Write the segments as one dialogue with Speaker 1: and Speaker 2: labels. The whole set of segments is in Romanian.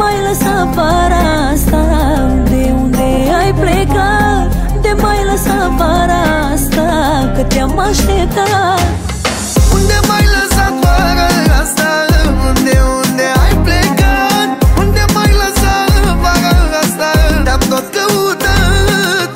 Speaker 1: m-ai lăsat vara asta? Unde ai plecat? De m-ai lăsat vara asta? Că te-am așteptat.
Speaker 2: Unde m-ai lăsat vara asta? Unde ai plecat? Unde m-ai lăsat vara asta? Te-am tot căutat.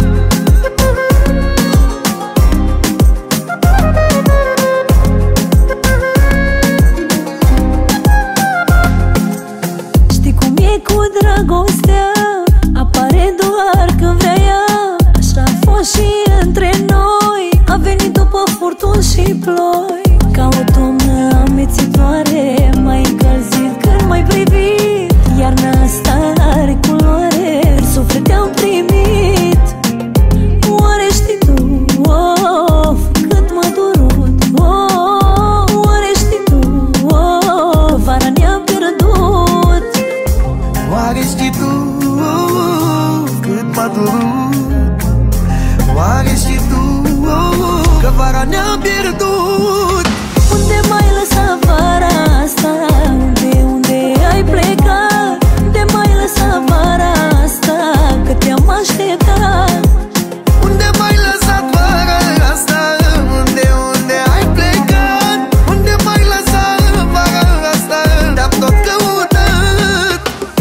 Speaker 1: Știi cum e cu dragostea? Apare doar când vrea ea. Așa a fost și între noi. A venit după furtuni și ploi. Ca o toamnă amețitoare, m-ai încălzit când m-ai privit. Iarna asta are culoare, suflet te-am primit. Oare știi tu, of, cât m-a durut, oare știi tu, vara ne-am pierdut.
Speaker 2: Oare știi tu cât m-a durut? Oare știi tu că vara ne-am pierdut?
Speaker 1: Unde m-ai lăsat vara asta? Unde ai plecat? De m-ai lăsat vara asta? Că te-am așteptat.
Speaker 2: Unde m-ai lăsat vara asta? Unde ai plecat? Unde m-ai lăsat vara asta? Te-am tot căutat.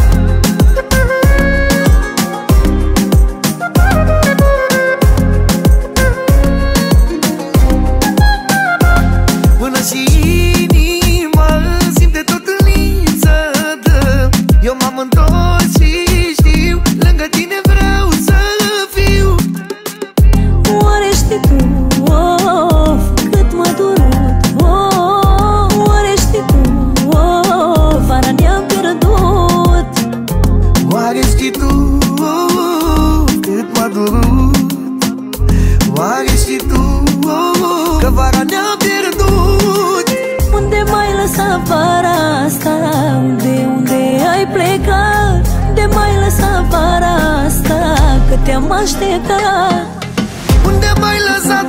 Speaker 2: Până și inima simte tot în liță dă. Eu m-am întors și știu, lângă tine vreau să fiu.
Speaker 1: Oare știi tu, of, cât m-a durut, oare știi tu, vara ne-am pierdut.
Speaker 2: Oare știi tu cât m-a durut? Oare știi tu că vara ne-am pierdut?
Speaker 1: Unde m-ai lăsat vara asta? Unde ai plecat? De m-ai lăsat vara asta? Că te-am așteptat.
Speaker 2: Unde m-ai lăsat